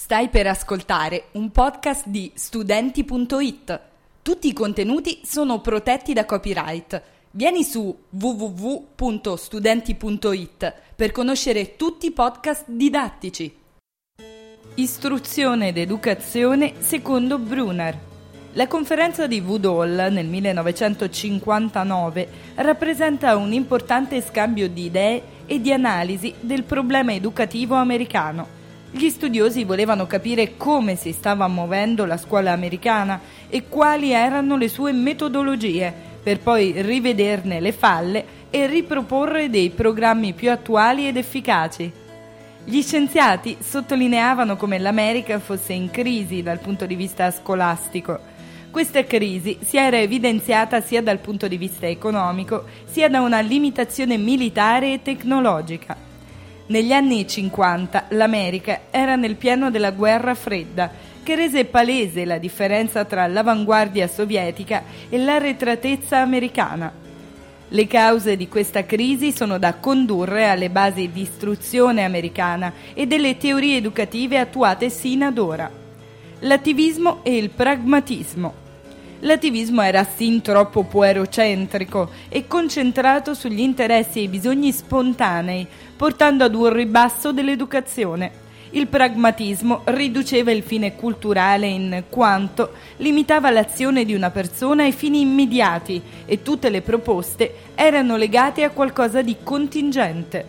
Stai per ascoltare un podcast di Studenti.it. Tutti i contenuti sono protetti da copyright. Vieni su www.studenti.it per conoscere tutti i podcast didattici. Istruzione ed educazione secondo Brunner. La conferenza di Woodhull nel 1959 rappresenta un importante scambio di idee e di analisi del problema educativo americano. Gli studiosi volevano capire come si stava muovendo la scuola americana e quali erano le sue metodologie, per poi rivederne le falle e riproporre dei programmi più attuali ed efficaci. Gli scienziati sottolineavano come l'America fosse in crisi dal punto di vista scolastico. Questa crisi si era evidenziata sia dal punto di vista economico, sia da una limitazione militare e tecnologica. Negli anni 50 l'America era nel pieno della guerra fredda, che rese palese la differenza tra l'avanguardia sovietica e l'arretratezza americana. Le cause di questa crisi sono da condurre alle basi di istruzione americana e delle teorie educative attuate sino ad ora. L'attivismo e il pragmatismo. L'attivismo era sin troppo puerocentrico e concentrato sugli interessi e i bisogni spontanei, portando ad un ribasso dell'educazione. Il pragmatismo riduceva il fine culturale in quanto limitava l'azione di una persona ai fini immediati e tutte le proposte erano legate a qualcosa di contingente.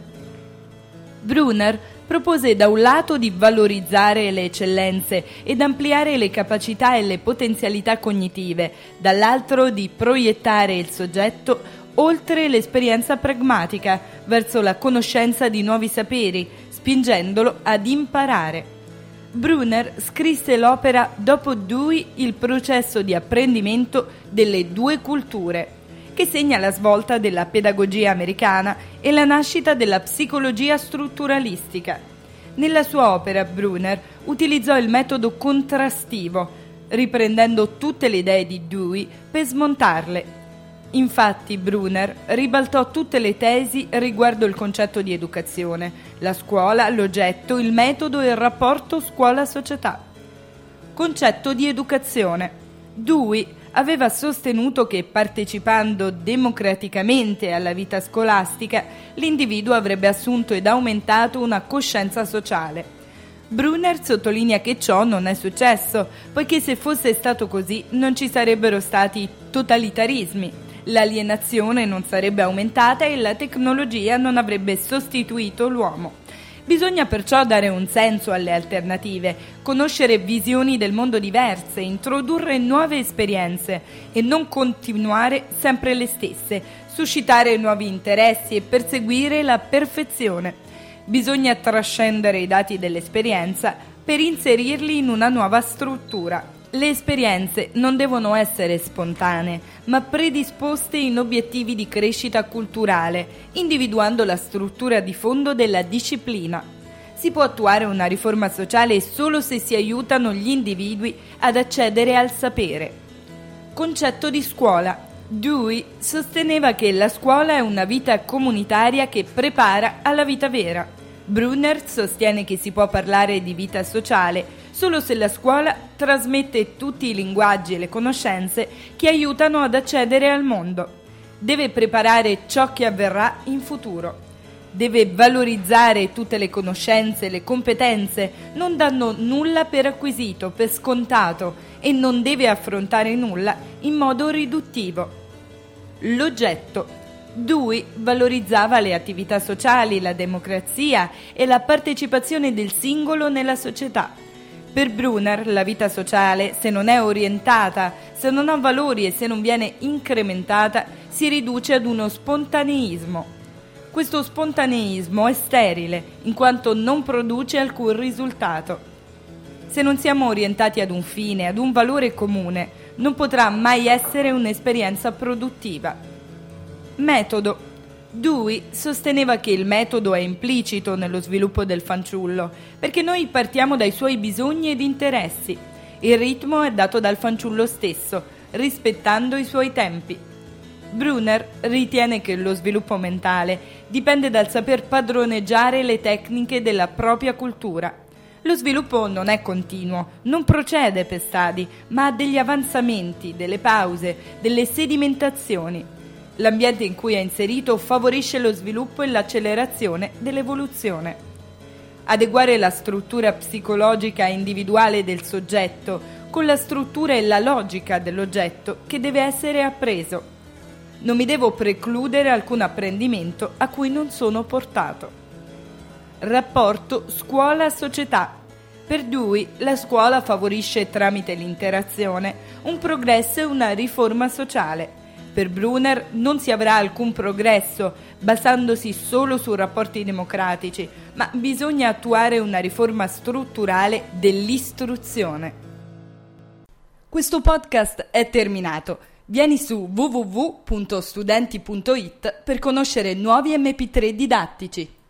Brunner propose da un lato di valorizzare le eccellenze ed ampliare le capacità e le potenzialità cognitive, dall'altro di proiettare il soggetto oltre l'esperienza pragmatica verso la conoscenza di nuovi saperi, spingendolo ad imparare. Brunner scrisse l'opera Dopo Dewey, il processo di apprendimento delle due culture, che segna la svolta della pedagogia americana e la nascita della psicologia strutturalistica. Nella sua opera Brunner utilizzò il metodo contrastivo, riprendendo tutte le idee di Dewey per smontarle. Infatti Brunner ribaltò tutte le tesi riguardo il concetto di educazione, la scuola, l'oggetto, il metodo e il rapporto scuola-società. Concetto di educazione. Dewey aveva sostenuto che partecipando democraticamente alla vita scolastica, l'individuo avrebbe assunto ed aumentato una coscienza sociale. Brunner sottolinea che ciò non è successo, poiché se fosse stato così non ci sarebbero stati totalitarismi, l'alienazione non sarebbe aumentata e la tecnologia non avrebbe sostituito l'uomo. Bisogna perciò dare un senso alle alternative, conoscere visioni del mondo diverse, introdurre nuove esperienze e non continuare sempre le stesse, suscitare nuovi interessi e perseguire la perfezione. Bisogna trascendere i dati dell'esperienza per inserirli in una nuova struttura. Le esperienze non devono essere spontanee, ma predisposte in obiettivi di crescita culturale, individuando la struttura di fondo della disciplina. Si può attuare una riforma sociale solo se si aiutano gli individui ad accedere al sapere. Concetto di scuola. Dewey sosteneva che la scuola è una vita comunitaria che prepara alla vita vera. Brunner sostiene che si può parlare di vita sociale solo se la scuola trasmette tutti i linguaggi e le conoscenze che aiutano ad accedere al mondo. Deve preparare ciò che avverrà in futuro. Deve valorizzare tutte le conoscenze e le competenze, non dando nulla per acquisito, per scontato, e non deve affrontare nulla in modo riduttivo. L'oggetto. Dewey valorizzava le attività sociali, la democrazia e la partecipazione del singolo nella società. Per Brunner la vita sociale, se non è orientata, se non ha valori e se non viene incrementata, si riduce ad uno spontaneismo. Questo spontaneismo è sterile, in quanto non produce alcun risultato. Se non siamo orientati ad un fine, ad un valore comune, non potrà mai essere un'esperienza produttiva. Metodo. Dewey sosteneva che il metodo è implicito nello sviluppo del fanciullo, perché noi partiamo dai suoi bisogni ed interessi. Il ritmo è dato dal fanciullo stesso, rispettando i suoi tempi. Brunner ritiene che lo sviluppo mentale dipende dal saper padroneggiare le tecniche della propria cultura. Lo sviluppo non è continuo, non procede per stadi, ma ha degli avanzamenti, delle pause, delle sedimentazioni. L'ambiente in cui è inserito favorisce lo sviluppo e l'accelerazione dell'evoluzione. Adeguare la struttura psicologica individuale del soggetto con la struttura e la logica dell'oggetto che deve essere appreso. Non mi devo precludere alcun apprendimento a cui non sono portato. Rapporto scuola-società. Per Dewey, la scuola favorisce tramite l'interazione un progresso e una riforma sociale. Per Brunner non si avrà alcun progresso basandosi solo su rapporti democratici, ma bisogna attuare una riforma strutturale dell'istruzione. Questo podcast è terminato. Vieni su www.studenti.it per conoscere nuovi MP3 didattici.